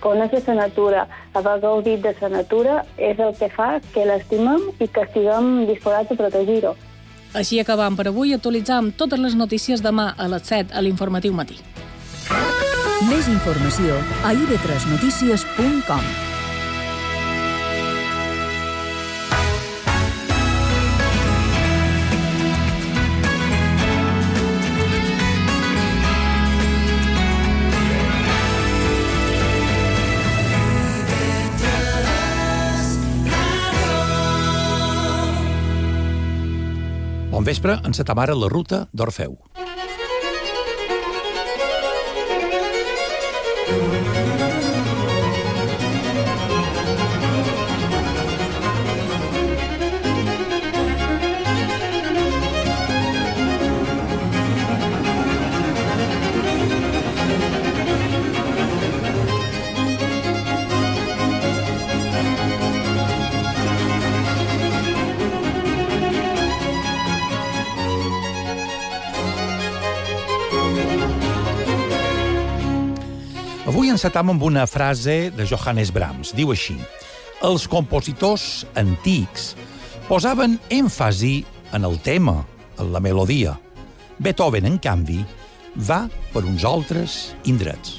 conèixer la natura, haver gaudit de la natura, és el que fa que l'estimem i que estiguem disposats a protegir-ho. Així acabam per avui. Actualitzam totes les notícies demà a les 7 a l'Informatiu Matí. Més informació a ib3notícies.com. Bon vespre, encetam ara la ruta d'Orfeu. Avui encetam amb una frase de Johannes Brahms. Diu així: els compositors antics posaven èmfasi en el tema, en la melodia. Beethoven, en canvi, va per uns altres indrets.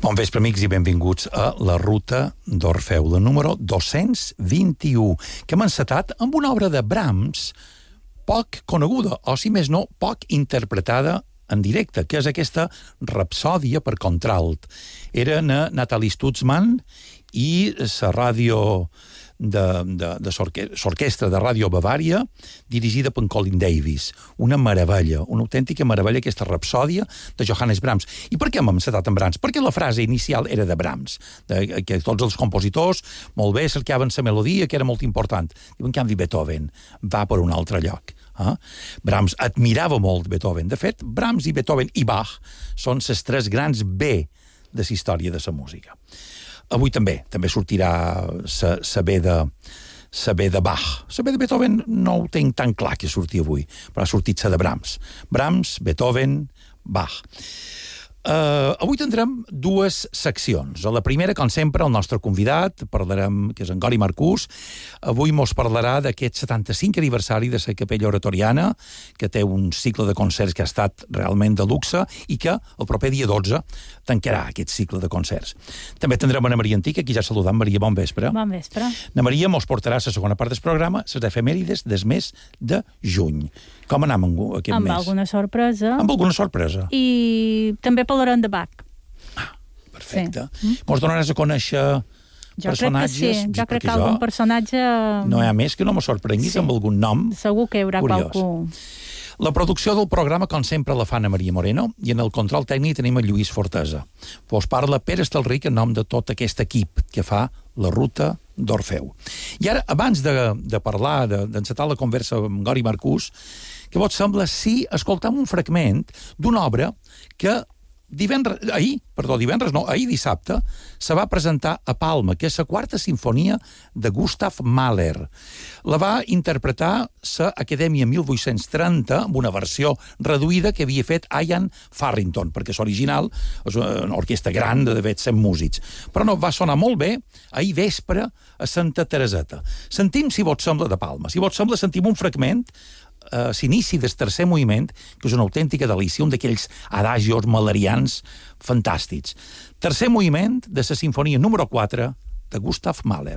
Bon vespre, amics, i benvinguts a La Ruta d'Orfeu, la número 221, que hem encetat amb una obra de Brahms poc coneguda, o si més no, poc interpretada en directe, que és aquesta Rapsòdia per contralt. Era Nathalie Stutzmann i la ràdio de l'orquestra de Ràdio Bavària, dirigida per Colin Davis. Una meravella, una autèntica meravella, aquesta Rapsòdia de Johannes Brahms. I per què hem encetat amb Brahms? Perquè la frase inicial era de Brahms, que tots els compositors molt bé cercaven la melodia, que era molt important. I en canvi Beethoven va per un altre lloc. Brahms admirava molt Beethoven. De fet, Brahms i Beethoven i Bach són les tres grans B de la història de la música. Avui també sortirà la B de Bach. La B de Beethoven no ho tinc tan clar que sortir avui, però ha sortit la de Brahms. Brahms, Beethoven, Bach. Avui tindrem dues seccions. A la primera, com sempre, el nostre convidat, parlarem, que és en Gori Marcús. Avui mos parlarà d'aquest 75 aniversari de la Capella Oratoriana, que té un cicle de concerts que ha estat realment de luxe i que el proper dia 12 tancarà aquest cicle de concerts. També tindrem Ana Maria Antic, aquí ja saludam. Maria, bon vespre. Bon vespre. Ana Maria mos portarà la segona part del programa, les efemèrides del mes de juny. Com anem aquest mes? Amb alguna sorpresa. Amb alguna sorpresa. I també parlarem de Bach. Perfecte. Sí. Mos donaràs a conèixer personatges? Jo crec que sí. Jo crec que algun personatge... No hi ha més que no me sorprenguis amb algun nom. Segur que hi haurà qualcú. La producció del programa, com sempre, la fa Ana Maria Moreno, i en el control tècnic tenim el Lluís Fortesa. Vos parla Pere Estalric en nom de tot aquest equip que fa la Ruta d'Orfeu. I ara, abans de parlar, d'encetar la conversa amb Gori Marcús, què vos sembla si escoltam un fragment d'una obra que ahir dissabte, se va presentar a Palma, que és la quarta sinfonia de Gustav Mahler. La va interpretar la Acadèmia 1830 amb una versió reduïda que havia fet Ian Farrington, perquè l'original és una orquestra gran de 100 músics. Però no, va sonar molt bé ahir vespre a Santa Tereseta. Sentim, si vos sembla, de Palma. Si vos sembla, sentim un fragment s'inici del tercer moviment, que és una autèntica delícia, un d'aquells adagios malerians fantàstics. Tercer moviment de la sinfonia número 4 de Gustav Mahler.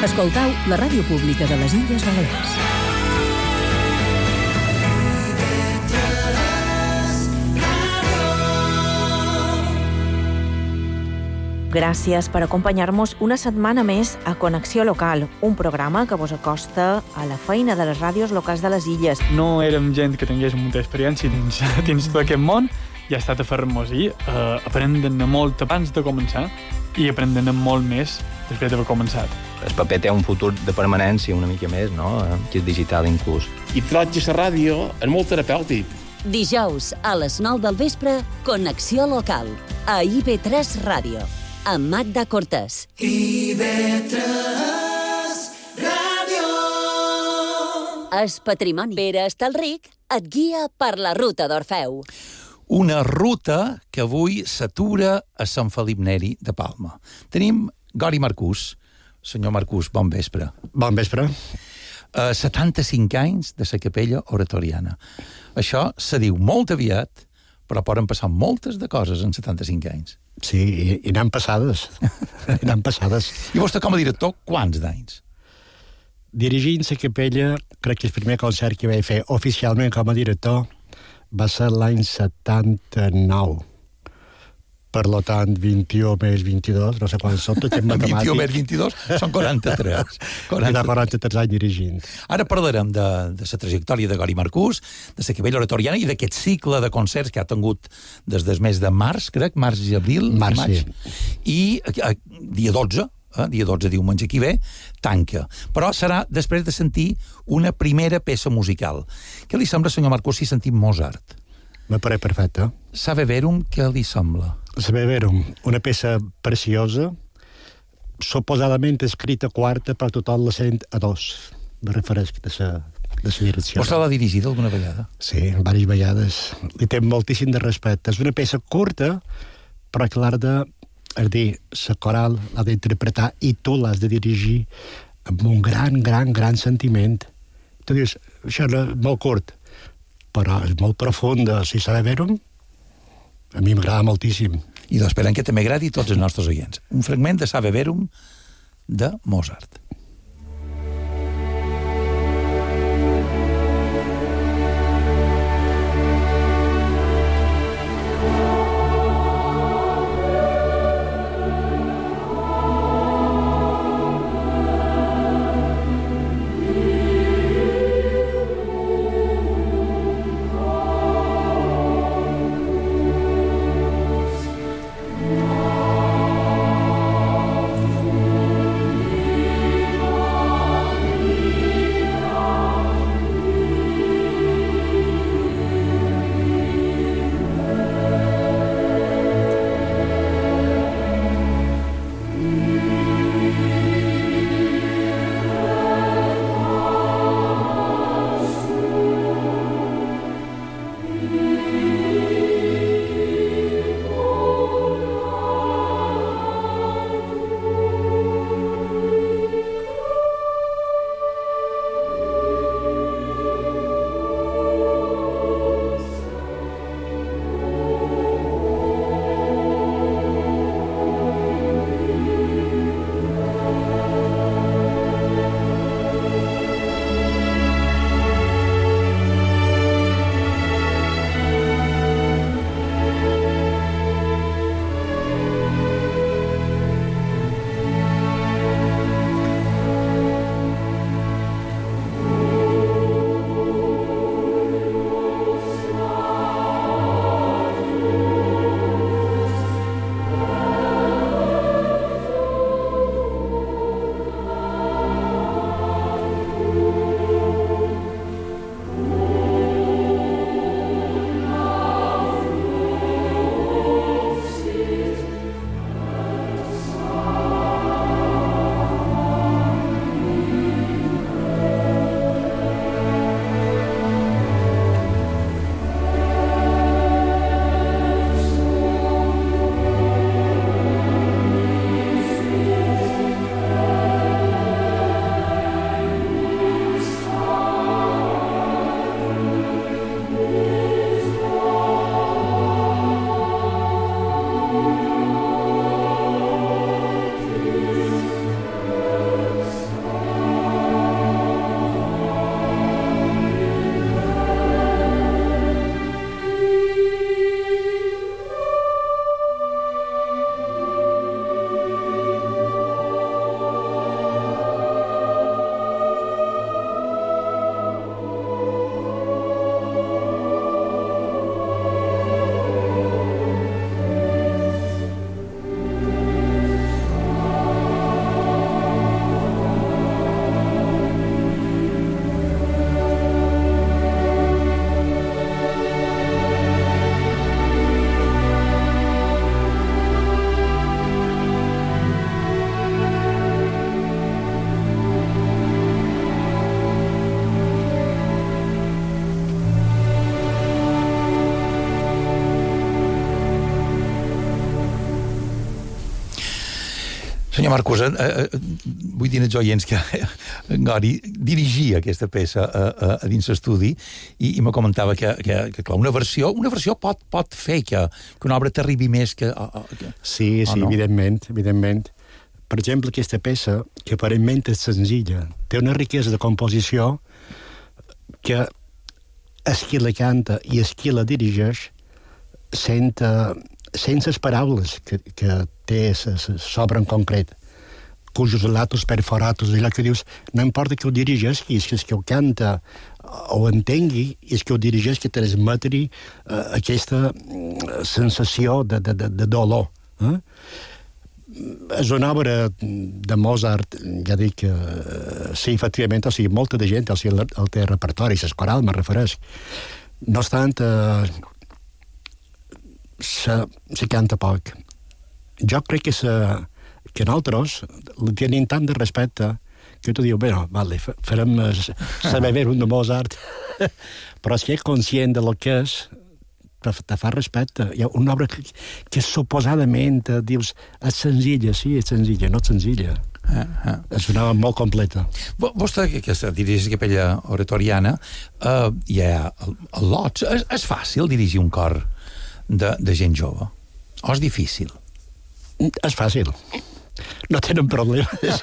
Escoltau la ràdio pública de les Illes Balears. Gràcies per acompanyar-nos una setmana més a Connexió Local, un programa que vos acosta a la feina de les ràdios locals de les illes. No érem gent que tingués molta experiència dins tot aquest món i ha estat a fer-nos aprendre molt abans de començar i aprendre molt més després d'haver començat. El paper té un futur de permanència una mica més, no? Que és digital inclús. I trobo la ràdio és molt terapèutic. Dijous a les 9 del vespre, Connexió Local, a IB3 Ràdio, amb Magda Cortés. IB3 Ràdio. El patrimoni. Pere Estalric et guia per la ruta d'Orfeu. Una ruta que avui s'atura a Sant Felip Neri de Palma. Tenim Gori Marcús. Senyor Marcús, bon vespre. Bon vespre. 75 anys de la capella oratoriana. Això se diu molt aviat, però poden passar moltes de coses en 75 anys. Sí, i n'han passades. I n'han passades. I vostè com a director, quants d'anys? Dirigint la capella, crec que el primer concert que vaig fer oficialment com a director va ser l'any 79. Per tant, 21 més 22, no sé quants són, tot en matemàtic. 21 més 22 són 43. 43 anys dirigint. Ara parlarem de la trajectòria de Gori Marcús, de la capella oratoriana i d'aquest cicle de concerts que ha tingut des del mes de març, crec, març i abril. Març, sí. I dia 12, dia 12, diumenge que ve, tanca. Però serà després de sentir una primera peça musical. Què li sembla, senyor Marcús, si sentim Mozart? Me pareix perfecte. Sabe Verum, què li sembla? Sabe Verum, una peça preciosa, suposadament escrita quarta, però tothom la sent a dos. Me refereix de la direcció. Vostè l'ha dirigida alguna vegada? Sí, diverses vegades. Li té moltíssim de respecte. És una peça curta, però que l'ha de... És dir, la coral l'ha d'interpretar i tu l'has de dirigir amb un gran sentiment. Tu dius, això és molt curt, però és molt profunda. Si Sabe Verum, a mi m'agrada moltíssim. I doncs esperem que també agradi a tots els nostres oients. Un fragment de Sabe Verum de Mozart. Senyor Marcos, vull dir als oients que en Gori dirigia aquesta peça a dins l'estudi i me comentava que clar, una versió pot fer que una obra t'arribi més que... Sí, no? Evidentment. Per exemple, aquesta peça, que aparentment és senzilla, té una riquesa de composició que és qui la canta i és qui la dirigeix sense les paraules que té l'obra en concret, cujos latos perforatos, allò que dius, no importa que ho dirigeix, és que ho canta o entengui, és que ho dirigeix que transmetri aquesta sensació de dolor. És una obra de Mozart, ja dic, sí, efectivament, o sigui, molta de gent el té repertori, l'escoral, me refereix. No obstant, se canta poc. Jo crec que nosaltres li tenim tant de respecte que tu dius, bueno, vale, farem saber un de Mozart, però si és conscient de lo que és, te fa respecte. Hi ha una obra que suposadament dius, és senzilla, sí, és senzilla, no és senzilla. És una obra molt completa. Vostè, que dirigeix capella oratoriana, hi ha el Lots. És fàcil dirigir un cor de gent jove? O és difícil? És fàcil. No tenen problemes.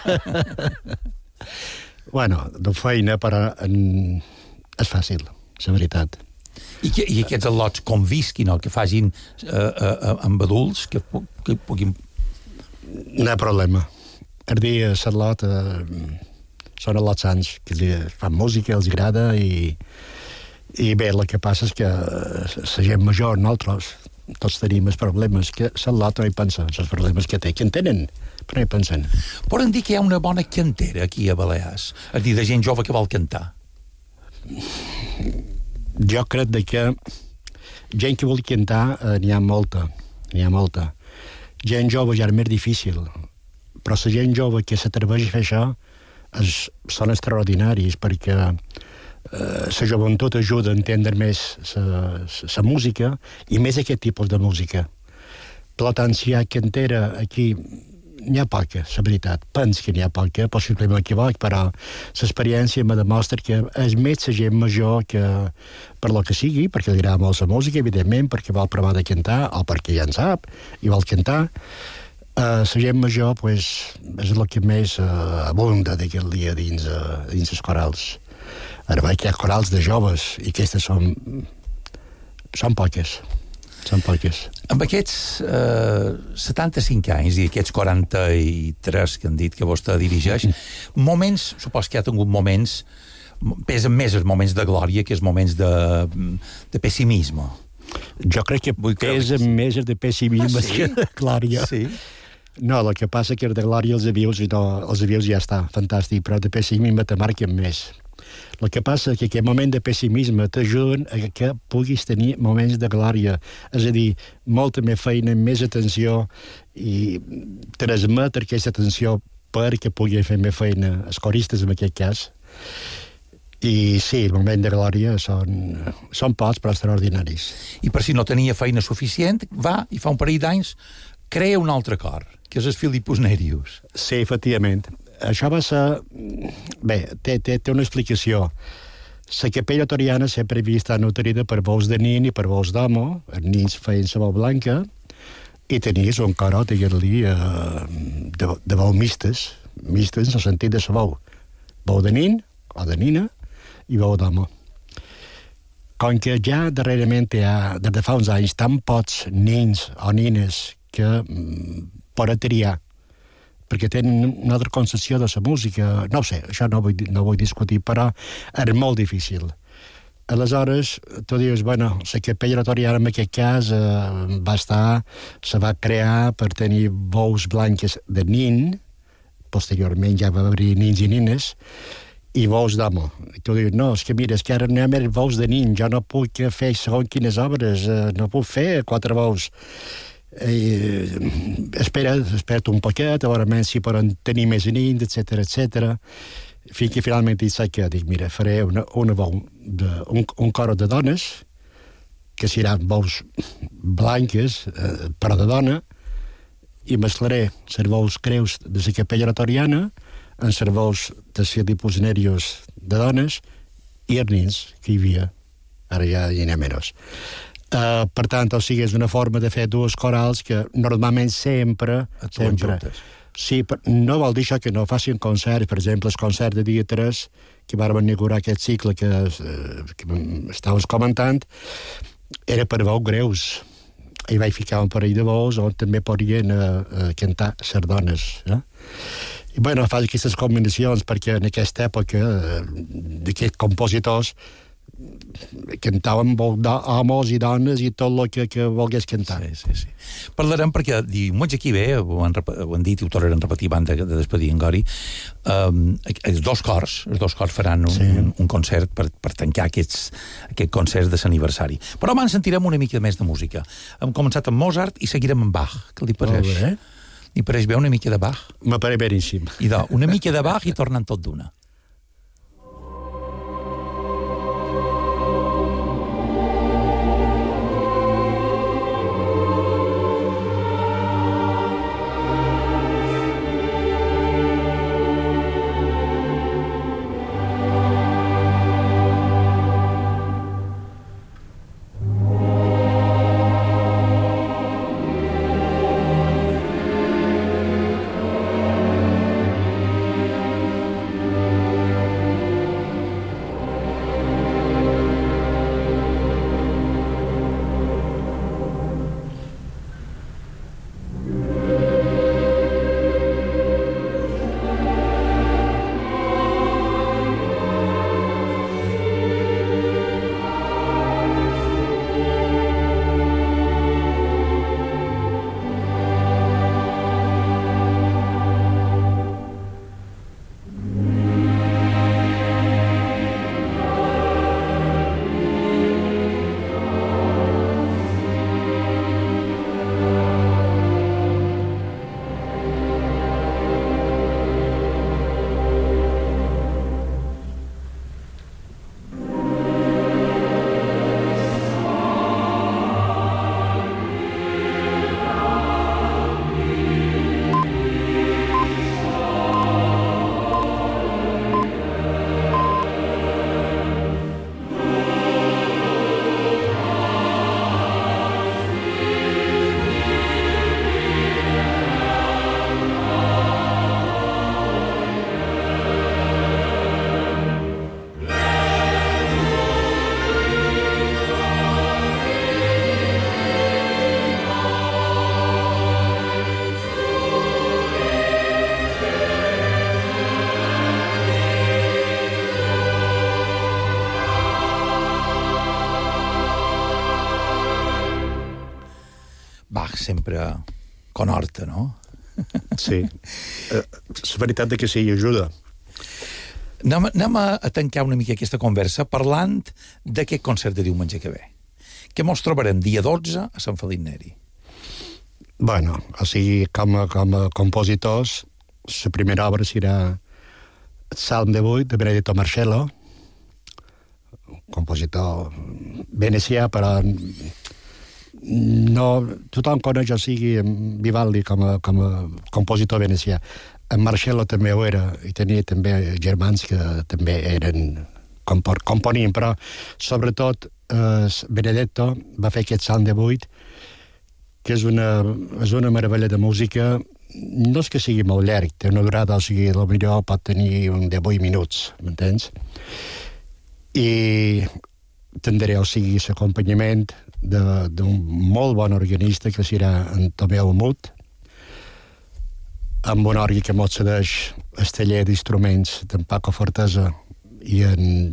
Bueno, de feina, però és fàcil, la veritat. I aquests al·lots convisquin o que facin amb adults que puguin... No hi ha problema. El dia l'al·lot són al·lots sants, que fan música, els agrada i bé, el que passa és que la gent major, nosaltres, tots tenim els problemes que l'al·lot no hi pensa, els problemes que té, que en tenen, però no hi pensen. Poden dir que hi ha una bona cantera aquí a Balears, és a dir, de gent jove que vol cantar? Jo crec que gent que vol cantar n'hi ha molta. Gent jove ja és més difícil, però la gent jove que s'atreveix a fer això són extraordinaris, perquè la joventut ajuda a entendre més la música i més aquest tipus de música. Per tant, si hi ha cantera aquí, n'hi ha poca, la veritat. Penso que n'hi ha poca, possiblement m'equivoc, però l'experiència me demostra que és més la gent major que per lo que sigui, perquè li agrada molt la música, evidentment, perquè vol provar de cantar, o perquè ja en sap i vol cantar. La gent major és el que més abunda d'aquest dia dins els corals. Ara veig que hi ha corals de joves i aquestes són poques. Amb aquests 75 anys i aquests 43 que han dit que vostè dirigeix, moments, supos que ha tingut moments, pesen més els moments de glòria que els moments de pessimisme. Jo crec que pesen més els de pessimisme que de glòria. Sí? No, el que passa que els de glòria els avius ja està, fantàstic, però de pessimisme te marquen més. El que passa és que aquest moment de pessimisme t'ajuden a que puguis tenir moments de glòria. És a dir, molta més feina, més atenció i transmetre aquesta atenció perquè pugui fer més feina els coristes en aquest cas. I sí, el moment de glòria són pocs però extraordinaris. I per si no tenia feina suficient, va i fa un parell d'anys crea un altre cor, que és el Filipus Nerius. Sí, efectivament. Això va ser... Bé, té una explicació. La capella oratoriana sempre havia estat nutrida per veus de nin i per veus d'home. Els nins feien la veu blanca i tenies un corot, diguem-li, de veu mistes en el sentit de la veu. Veu de nin o de nina i veu d'home. Com que ja darrerament hi ha, des de fa uns anys, tan pocs nins o nines que poden triar perquè tenen una altra concepció de la música. No ho sé, això no vull discutir, però és molt difícil. Aleshores, tu dius, bueno, la capella oratoriana en aquest cas se va crear per tenir veus blanques de nin, posteriorment ja va haver nins i nines, i veus d'home. I tu dius, no, és que mira, és que ara no hi ha més veus de nin, jo no puc fer segons quines obres, no puc fer 4 veus. Espera't un poquet, a veure si poden tenir més nins, etc. Fins que finalment dic, mira, faré una veu un cor de dones, que seran veus blanques, però de dona, i mesclaré les veus creus de la capella oratoriana amb les veus dels filipus nervios de dones i els nins que hi havia. Ara ja hi ha menys. Per tant, o sigui, és una forma de fer dues corals que normalment sempre... Sí, no vol dir això que no facin concerts. Per exemple, el concert de dia 3, que vam inaugurar aquest cicle que estaves comentant, era per veus greus. Hi vaig ficar un parell de veus on també podien cantar les dones. I bueno, faig aquestes combinacions perquè en aquesta època d'aquests compositors cantaven homes i dones i tot el que volgués cantar. Sí. Parlarem perquè diumenge aquí ve, ho han dit i ho tornaran a repetir abans de despedir en Gori, els dos cors faran un concert per tancar aquest concert de l'aniversari. Però abans sentirem una mica més de música. Hem començat amb Mozart i seguirem amb Bach. Què li pareix? Li pareix bé una mica de Bach? M'apareix beníssim. Una mica de Bach i tornen tot d'una. Bach sempre conhorta, no? Sí. La veritat que sí, ajuda. Anem a tancar una mica aquesta conversa parlant d'aquest concert de diumenge que ve. Que mos trobarem dia 12 a Sant Felip Neri. Bueno, o sigui, com a compositors, la primera obra serà el Salm de 8 de Benedetto Marcello, compositor venecià, però no, tothom coneix, o sigui, Vivaldi com a compositor venecià. En Marcello també ho era, i tenia també germans que també componien, però sobretot Benedetto va fer aquest Salm de 8, que és una meravella de música. No és que sigui molt llarg, té una durada, o sigui, potser pot tenir un de 8 minuts, m'entens? I tindré, o sigui, l'acompanyament d'un molt bon organista que serà en Tomeu Mut, amb un orgue que mos cedeix el taller d'instruments d'en Paco Fortesa i en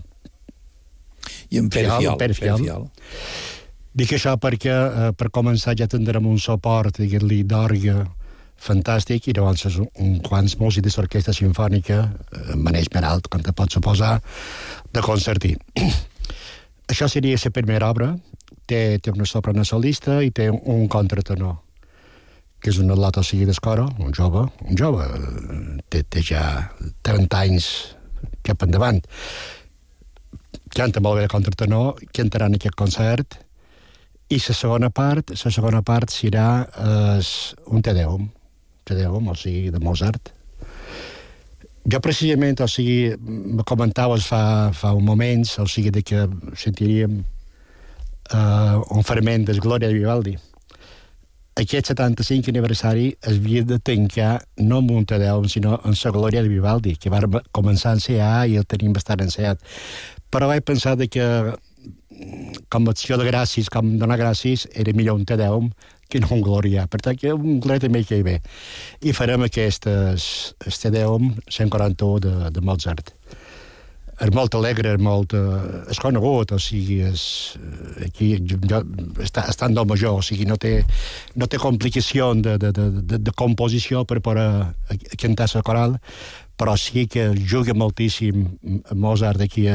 Pere Fiol. Dic això perquè per començar ja tindrem un suport, diguem-li, d'orgue fantàstic, i llavors uns quants músics de l'orquestra simfònica, Maneix Peralt, com te pots suposar, de concertir. Això seria la primera obra. Té una soprano solista i té un contratenor, que és un atleta, o sigui, d'escora, un jove, té ja 30 anys cap endavant. Canta molt bé de contratenor, cantarà en aquest concert, i la segona part serà un Te Deum, Te Deum, o sigui, de Mozart. Jo precisament, o sigui, me comentaves fa un moment, o sigui, de que sentiríem un fragment del Glòria de Vivaldi. Aquest 75 aniversari es havia de tancar no amb un Te Deum, sinó amb la Glòria de Vivaldi, que va començar a ensenyar i el tenim bastant ensenyat. Però vaig pensar que com a acció de gràcies, com donar gràcies, era millor un Te Deum que no un Glòria. Per tant, que un Glòria també hi bé. I farem aquest Te Deum 141 de Mozart. És molt alegre, és conegut, o sigui, aquí està en do major, o sigui, no té complicació de composició per poder cantar la coral, però sí que juga moltíssim Mozart, aquí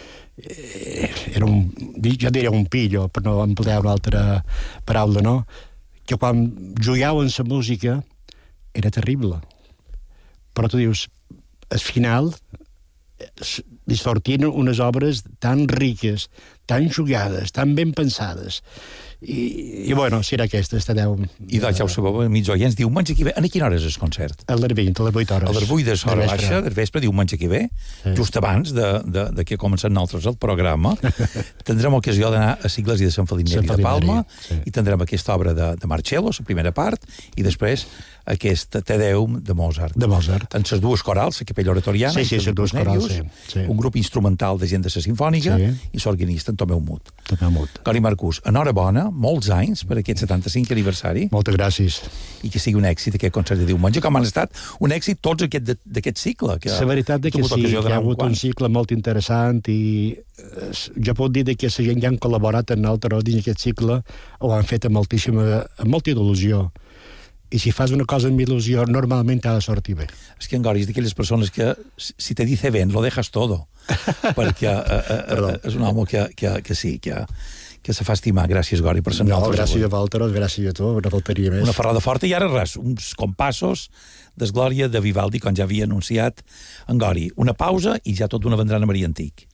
jo diria un pillo, per no emplear una altra paraula, no? Que quan jugaven la música era terrible, però tu dius, al final li sortien unes obres tan riques, tan jugades, tan ben pensades. I bueno, serà aquesta, Te Deum. I doncs ja ho sabeu, amics oients, diumenge que ve. A quina hora és el concert? A les 20, a les 8 hores. A les 8 de l'hora baixa, del vespre, diumenge que ve, just abans de que comencem nosaltres el programa. Tindrem ocasió d'anar a Sigles i de Sant Felinari de Palma, i tindrem aquesta obra de Marcello, la primera part, i després aquest Te Deum de Mozart. De Mozart. En les dues corals, la Capella Oratoriana, les dues corals, un grup instrumental de gent de la Sinfònica i l'organista en Tomeu Mut. Cori Marcús, enhorabona, molts anys per aquest 75 aniversari. Moltes gràcies. I que sigui un èxit aquest concert de diumenge, com han estat un èxit tots d'aquest cicle. La veritat que sí, que hi ha hagut un cicle molt interessant i jo puc dir que la gent que han col·laborat amb nosaltres dins aquest cicle ho han fet amb molta il·lusió. I si fas una cosa amb il·lusió, normalment ha de sortir bé. És que en Gori és d'aquelles persones que, si te dice ben, lo dejas todo. Perquè és un home que sí, que se fa estimar. Gràcies, Gori, per ser nosaltres. Gràcies a vosaltres, gràcies a tu, no faltaria més. Una ferrada forta i ara res, uns compassos d'Esglòria de Vivaldi, com ja havia anunciat en Gori. Una pausa i ja tot d'una vendran a Maria Antic.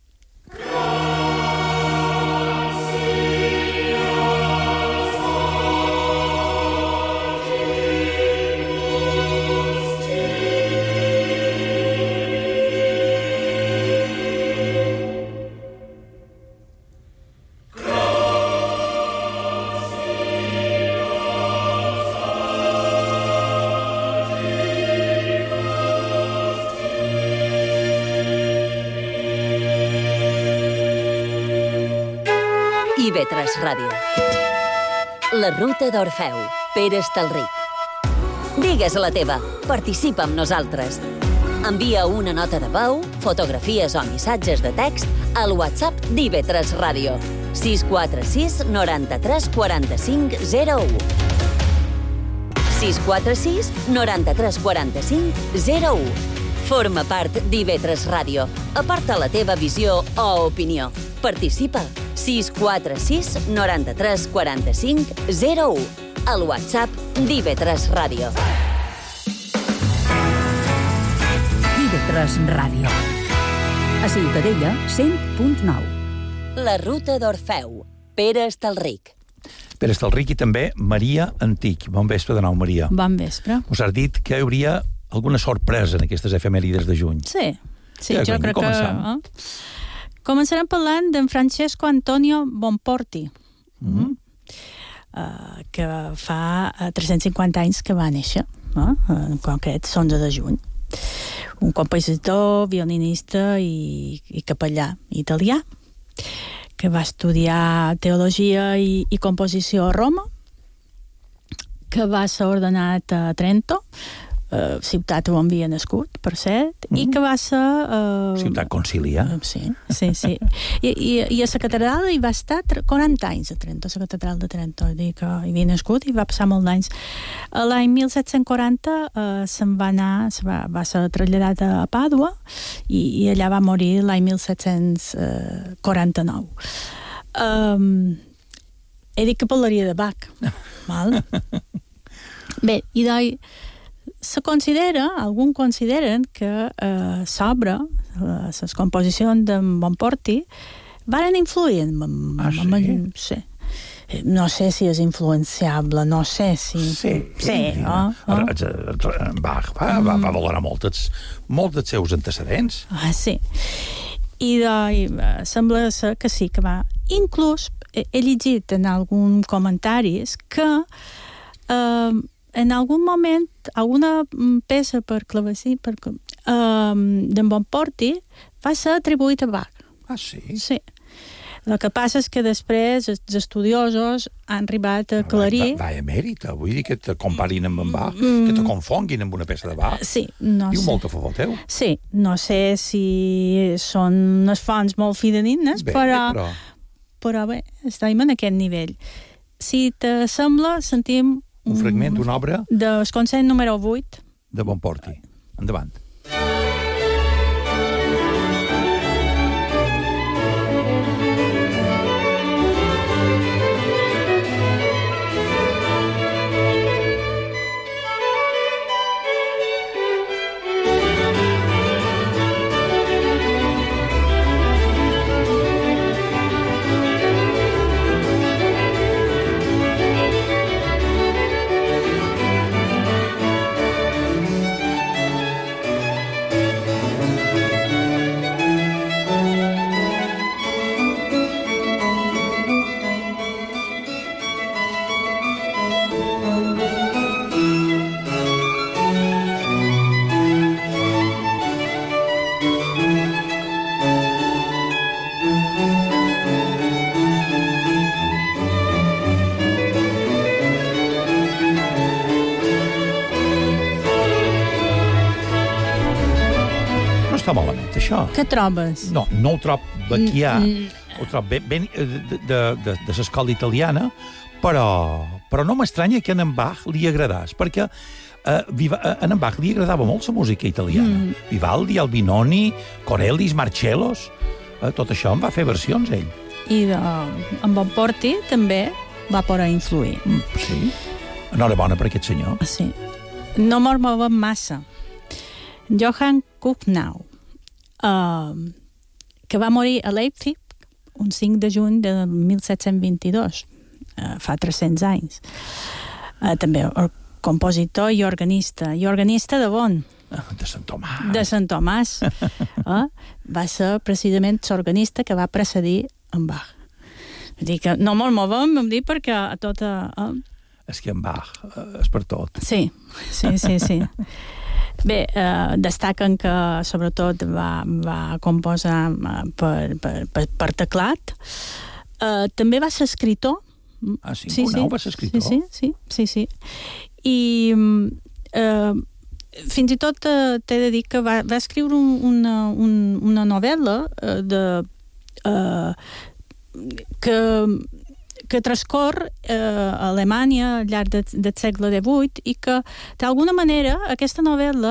IB3 Ràdio. La ruta d'Orfeu, Pere Estalric. Digues la teva, participa amb nosaltres. Envia una nota de veu, fotografies o missatges de text al WhatsApp d'IB3 Ràdio. 646 93 45 01. 646 93 45 01. Forma part d'IB3 Ràdio. Aporta la teva visió o opinió. Participa. 646 93 45 01. Al WhatsApp d'IB3 Ràdio. IB3 Ràdio. A Ciutadella, 100.9. La ruta d'Orfeu, Pere Estalric. Pere Estalric i també Maria Antic. Bon vespre de nou, Maria. Bon vespre. Us has dit que hi hauria alguna sorpresa en aquestes efemèrides de juny. Sí, jo crec que... Començarem parlant d'en Francesco Antonio Bonporti, que fa 350 anys que va néixer, en concret, l'11 de juny. Un compositor, violinista i capellà italià, que va estudiar teologia i composició a Roma, que va ser ordenat a Trento, ciutat on havia nascut, per cert, i que va ser... Ciutat Concilia. Sí. I a la catedral hi va estar 40 anys, a Trento, a la catedral de Trento, dir que hi havia nascut i va passar molts anys. L'any 1740 se'n va anar, va ser traslladat a Pàdua i allà va morir l'any 1749. He dit que parlaria de Bach, val? Bé, i alguns consideren que l'obra, les composicions d'en Bonporti, varen influir sí. no sé si és influenciable, no sé si... Sí, no? Bach va valorar molt els seus antecedents. Sí. I sembla ser que sí, que va... Inclús he llegit en algun comentaris que en algun moment alguna peça per clavecí d'en Bonporti va ser atribuït a Bach. Ah, sí? Sí. El que passa és que després els estudiosos han arribat a aclarir... Va emèrita, vull dir que te comparin amb en Bach, que te confonguin amb una peça de Bach. Sí, no sé. Diu molt a favor teu. Sí, no sé si són unes fonts molt fidedignes, però bé, estem en aquest nivell. Si te sembla, sentim un fragment d'una obra del concert número 8 de Bonporti. Endavant. Està malament, això. Què trobes? No ho trob baquià, ho trob ben de l'escola italiana, però no m'estranya que a en Bach li agradàs, perquè a en Bach li agradava molt la música italiana. Vivaldi, Albinoni, Corellis, Marcellos, tot això en va fer versions, ell. I en Bonporti també va poder influir. Sí? Enhorabona per aquest senyor. Sí. No me'n movem massa. Johann Kuhnau, que va morir a Leipzig un 5 de juny de 1722, fa 300 anys. També compositor i organista. I organista de bon? De Sant Tomàs. De Sant Tomàs. Va ser precisament l'organista que va precedir en Bach. Vull dir que no me'l movem, vam dir, perquè a tota... És que en Bach és per tot. Sí. Bé, destaquen que sobretot va composar per teclat. També va ser escritor. Ah, sí? Kuhnau va ser escritor? Sí. I fins i tot t'he de dir que va escriure una novel·la que transcorre a Alemanya al llarg del segle XVIII i que, d'alguna manera, aquesta novel·la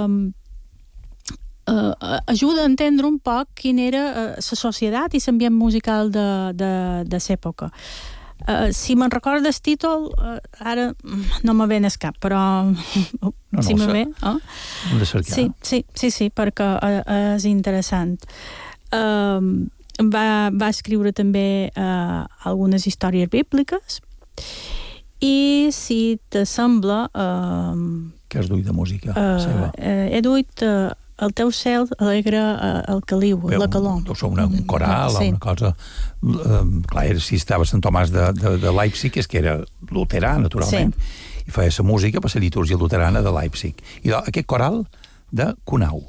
ajuda a entendre un poc quina era la societat i l'ambient musical de l'època. Si me'n recordo el títol, ara no me ve en el cap, però si me ve... Hem de cercar. Sí, perquè és interessant. Va escriure també algunes històries bíbliques i, si te sembla... Què has duit de música seva? He duit El teu cel alegra el caliu, la calor. Deu ser un coral, una cosa... Clar, si estava a Sant Tomàs de Leipzig, és que era luterà, naturalment, i feia la música per la litúrgia luterana de Leipzig. I aquest coral de Kuhnau.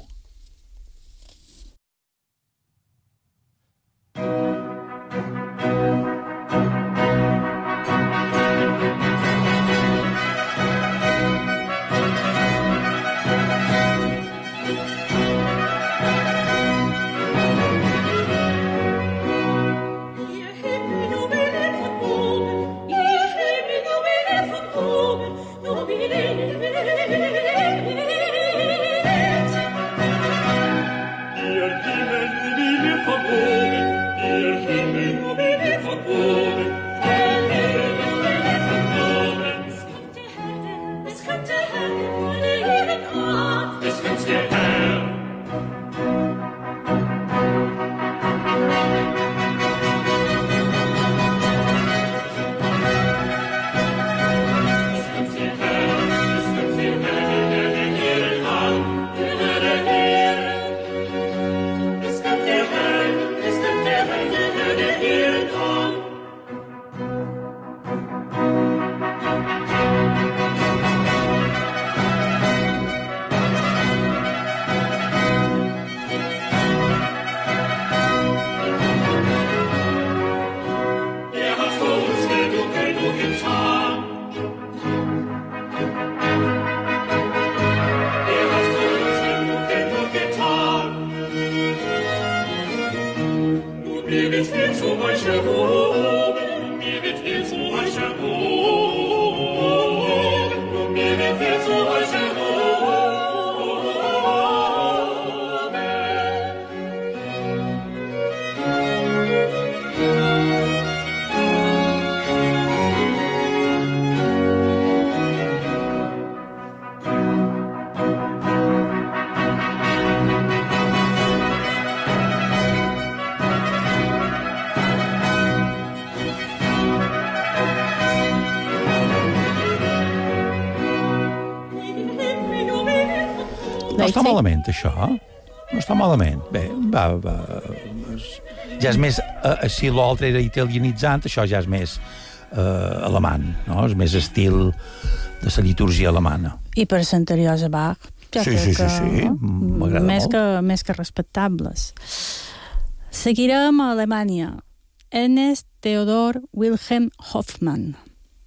No està malament, això. No està malament. Bé, va. Ja és més... si l'altre era italianitzant, això ja és més alemany, no? És més estil de la litúrgia alemana. I per ser anteriors a Bach, sí. M'agrada molt. Més que respectables. Seguirem a Alemanya. Ernst Theodor Wilhelm Hoffmann.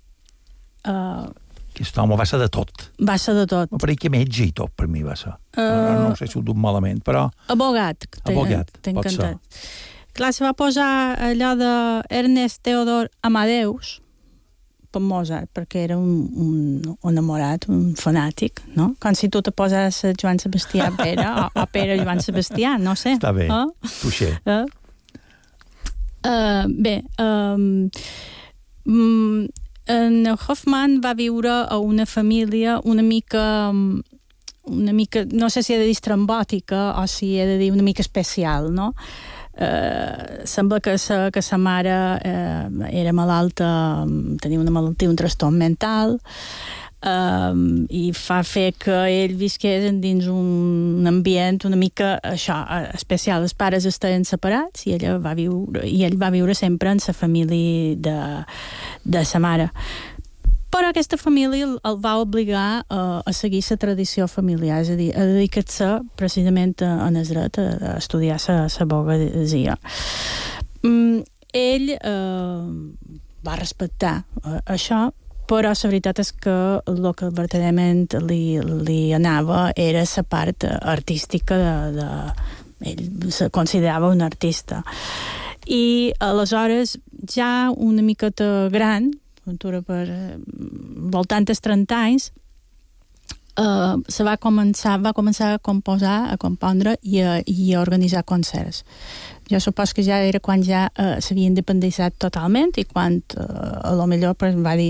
Aquest home va ser de tot. Va ser de tot. Per que metge i tot, per mi va ser. No sé si ho duc malament, però... Abogat. T'he encantat. Clar, se va posar allò de Ernest Theodor Amadeus, per Mozart, perquè era un enamorat, un fanàtic, no? Com si tu te poses Joan Sebastià Pere o Pere Joan Sebastià, no sé. Està bé, touché. Bé, en Hoffmann va viure a una família una mica, no sé si he de dir estrambòtica o si he de dir una mica especial, no? Sembla que sa mare era malalta, tenia una malaltia, un trastorn mental, i fa fer que ell visqués dins un ambient una mica això, especial. Els pares estaven separats i ell va viure sempre en la família de sa mare. Però aquesta família el va obligar a seguir la tradició familiar, és a dir, a dedicar-se precisament a Nazaret, a estudiar la abogadia. Ell va respectar això, però la veritat és que el que verdaderament li anava era la part artística ell se considerava un artista. I aleshores, ja una miqueta gran, per voltant dels 30 anys, va començar a composar, a compondre i a organitzar concerts. Jo supos que ja era quan ja s'havia independitzat totalment i quan a lo millor va dir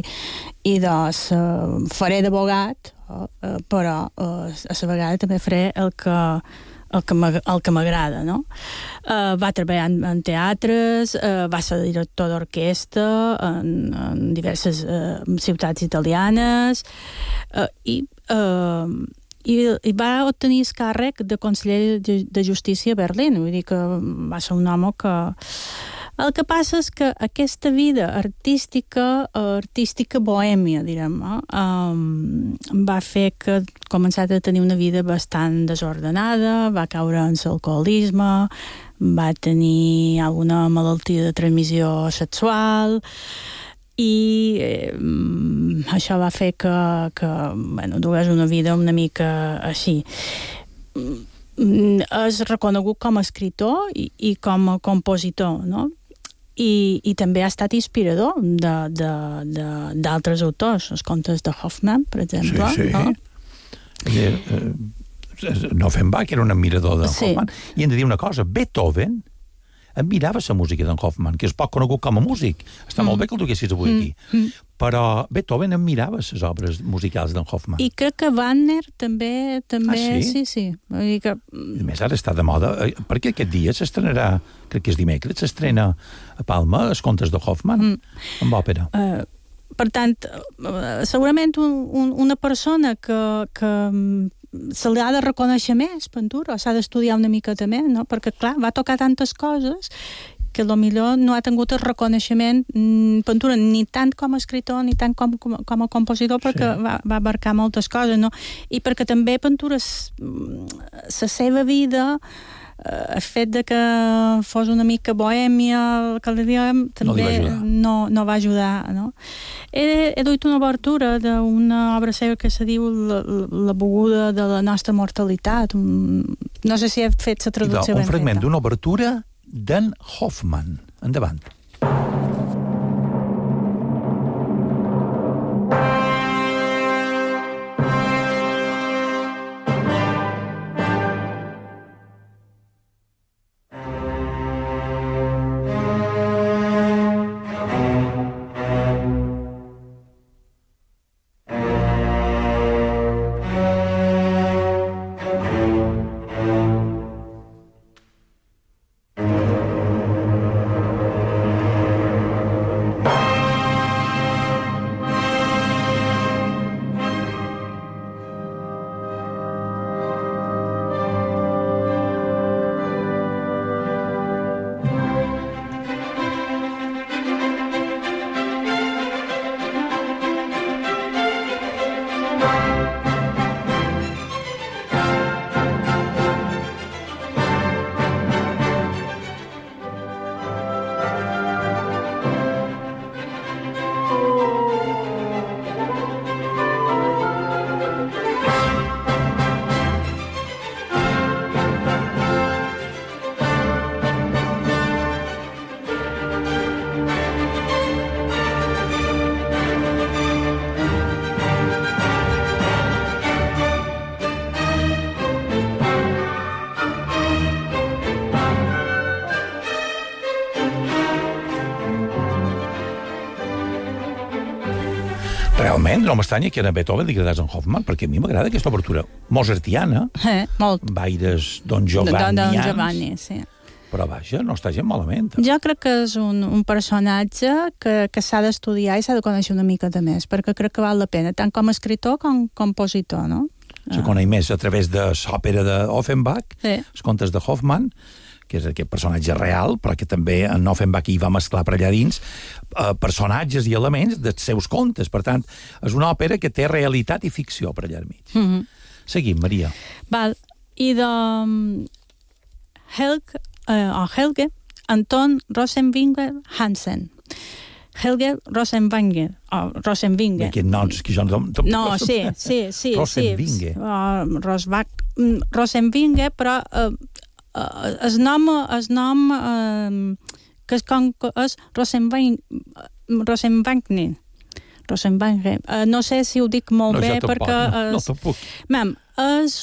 faré d'abogat, però a la vegada també faré el que m'agrada, no? Va treballar en teatres, va ser director d'orquestra en diverses ciutats italianes i va obtenir el càrrec de conseller de justícia a Berlín. Vull dir que va ser un home que... El que passa és que aquesta vida artística bohèmia, direm, va fer que començat a tenir una vida bastant desordenada, va caure en l'alcoholisme, va tenir alguna malaltia de transmissió sexual i això va fer que dugués una vida una mica així. És reconegut com a escritor i com a compositor, no? I també ha estat inspirador d'altres autors, els contes de Hoffmann, per exemple. Sí. Offenbach era un admirador de Hoffmann. I hem de dir una cosa, Beethoven admirava la música d'en Hoffmann, que és poc conegut com a músic. Està molt bé que el duguessis avui aquí. Però Beethoven admirava les obres musicals d'en Hoffmann. I crec que Wagner també sí. Vull dir que... A més, ara està de moda, perquè aquest dia s'estrenarà, crec que és dimecres, s'estrena a Palma els contes de Hoffmann, amb òpera. Per tant, segurament una persona que se li ha de reconèixer més, Pintura, o s'ha d'estudiar una miqueta més, no? Perquè, clar, va tocar tantes coses que potser no ha tingut el reconeixement Pintura ni tant com a escritor ni tant com a compositor, perquè va abarcar moltes coses, no? I perquè també Pintura, la seva vida, el fet de que fos una mica bohèmia, que li diguem, també no va ajudar, no? He duit una obertura d'una obra seva que se diu La beguda de la nostra mortalitat. No sé si he fet la traducció ben feta. Un fragment d'una obertura d'en Hoffmann, Endavant. Realment, no m'estranya que a Beethoven li agradés en Hoffmann, perquè a mi m'agrada aquesta obertura mozartiana. Molt. Baires Don Giovanni. Don Giovanni, sí. Però vaja, no està gens malament. Jo crec que és un personatge que s'ha d'estudiar i s'ha de conèixer una mica de més, perquè crec que val la pena, tant com a escritor com compositor, no? Se coneix més a través de l'òpera d'Offenbach, els contes de Hoffmann, que és aquest personatge real, però que també en Offenbach hi va mesclar per allà dins personatges i elements dels seus contes. Per tant, és una òpera que té realitat i ficció per allà al mig. Seguim, Maria. Val. I de Helge Anton Rosenvinger Hansen. Helge Rosenvinger. Aquests noms que jo no... No, sí. Rosenvinger. Rosenvinger, però el nom que és Rosenvangner. No sé si ho dic molt bé, perquè... No, tampoc. És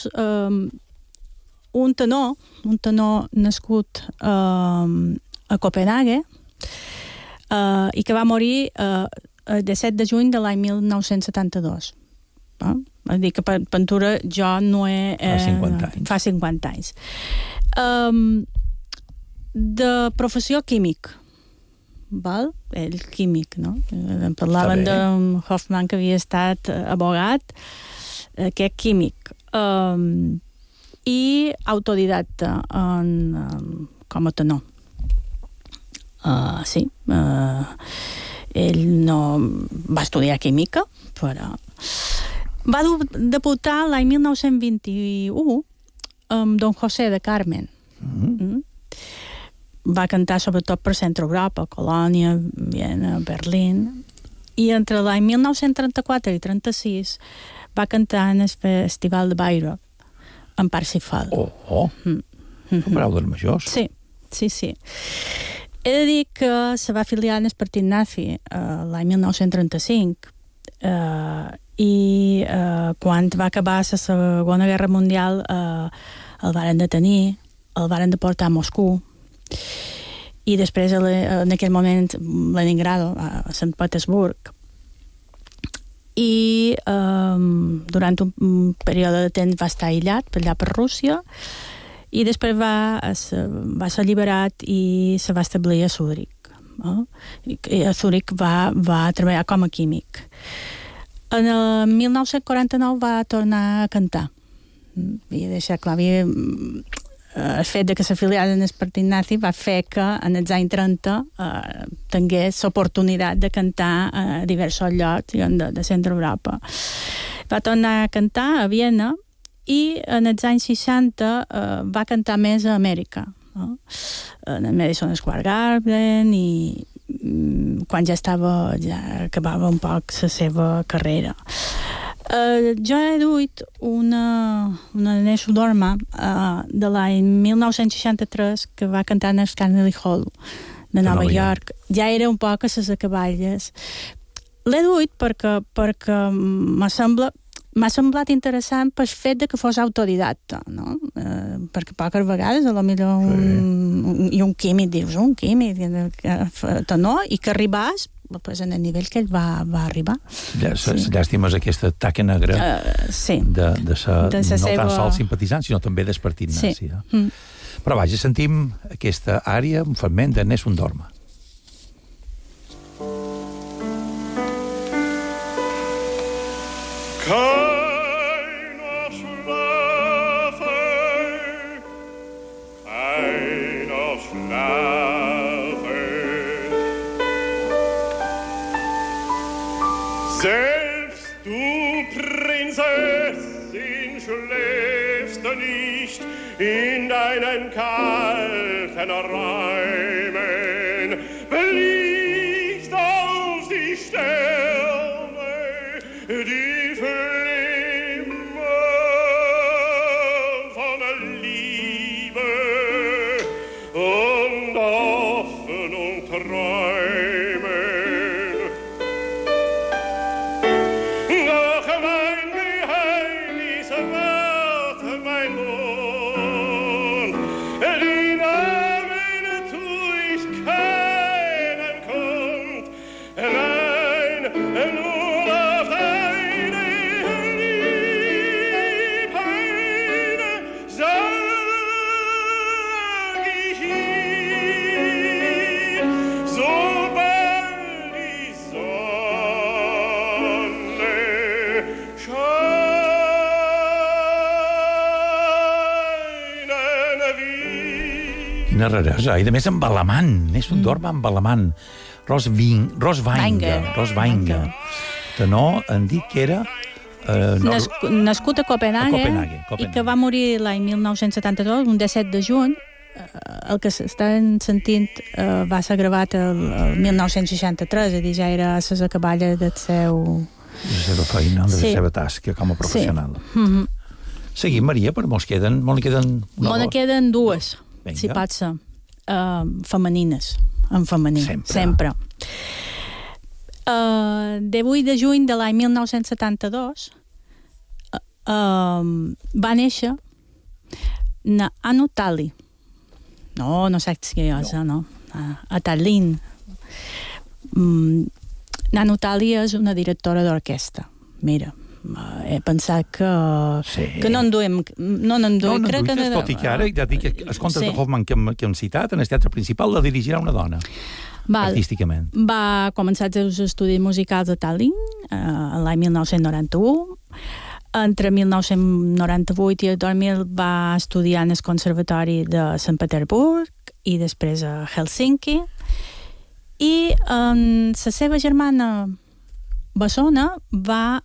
un tenor nascut a Copenhague i que va morir el 17 de juny de l'any 1972. És dir, que per pintura jo no he... Fa 50 anys. De professió químic. Val? Ell químic, no? Parlaven de Hoffmann, que havia estat abogat, aquest químic. I autodidacta com a tenor. Sí. Ell no va estudiar química, però... Va debutar l'any 1921 amb Don José de Carmen. Va cantar sobretot per Centre Europa, Colònia, Viena, Berlín, i entre l'any 1934 i 1936 va cantar en el Festival de Bayreuth, en Parsifal. Brau dels majors. Sí. He de dir que se va afiliar en el partit nazi l'any 1935 i quan va acabar la Segona Guerra Mundial el varen detenir, el varen deportar a Moscou i després en aquell moment Leningrado, a Sant Petersburg, i durant un període de temps va estar aïllat per allà per Rússia i després va ser alliberat i se va establir a Zúrich. I a Zúrich va treballar com a químic. En el 1949 va tornar a cantar. Havia deixat clar, el fet de que s'afiliara en el partit nazi va fer que en els anys 30 tingués l'oportunitat de cantar a diversos llocs de Centre Europa. Va tornar a cantar a Viena i en els anys 60 va cantar més a Amèrica, no? En el Madison Square Garden, i quan ja acabava un poc la seva carrera. Jo he duit una Nessu Dorma de l'any 1963 que va cantar en el Carnegie Hall de Nova York. Ja era un poc a les acaballes. L'he duit perquè m'ha semblat interessant pel fet de que fos autodidacta, no? Perquè poques vegades, a lo millor un químic, dius, un químic, no? I que arribàs pues, en el nivell que ell va arribar. Llàstima és aquesta taca negra de ser no tan sols simpatitzant, sinó també despartit nazi. Però vaja, sentim aquesta àrea, un fragment de Nessun Dorma. Keiner schlafe, keiner schlafe. Selbst du, Prinzessin, schläfst nicht in deinen kalten Räumen. Blickst auf die Sterne, die Flimme von Liebe und Hoffnung träumen. Doch mein Geheimnis wahrt mein Mund, die Namen tu ich keinem kund, nein, nur auf deine Liebheit sag ich ihm, sobald die Sonne scheinen wird. Quina raresa. I, de més, amb alemany. Nessun Dorma amb alemany. Rosweinger. Tenor, han dit que era... Nascut a Copenhagen, i que va morir l'any 1972, un 17 de juny. El que s'estaven sentint va ser gravat el 1963, és a dir, ja era a les acaballes del seu... De la seva feina, de la seva tasca com a professional. Seguim, Maria, però m'en queden dues, si pot ser, femenines, en femení, sempre. 18 de juny de l'any 1972 va néixer Anu Tali. No saps què és, no? A Tallinn. Anu Tali és una directora d'orquestra. Mira, he pensat que no en duem. Tot i que ara, ja dic, els contes de Hoffmann que hem citat, en el teatre principal la dirigirà una dona, artísticament. Va començar els estudis musicals a Tallinn l'any 1991. Entre 1998 i el 2000 va estudiar en el Conservatori de Sant Petersburg i després a Helsinki. I la seva germana Bessona va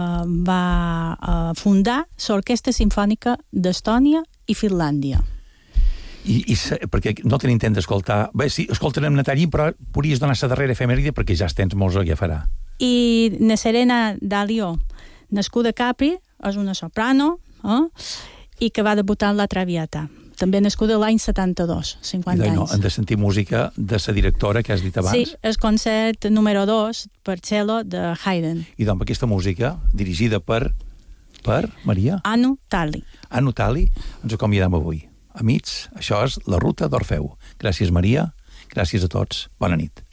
fundar l'Orquestra Simfònica d'Estònia i Finlàndia. Perquè no tenim temps d'escoltar... Bé, sí, escoltarem Natàlia, però podries donar la darrera efemèride perquè ja els temps molts ja farà. I na Serena Dalio, nascuda a Capri, és una soprano, i que va debutar en La Traviata. També nascuda l'any 72, 50 anys. Hem de sentir música de la directora que has dit abans. Sí, el concert número 2 per cello de Haydn. I doncs aquesta música, dirigida per Maria? Anu Tali. Anu Tali, ens acomiadem avui. Amics, això és La Ruta d'Orfeu. Gràcies, Maria. Gràcies a tots. Bona nit.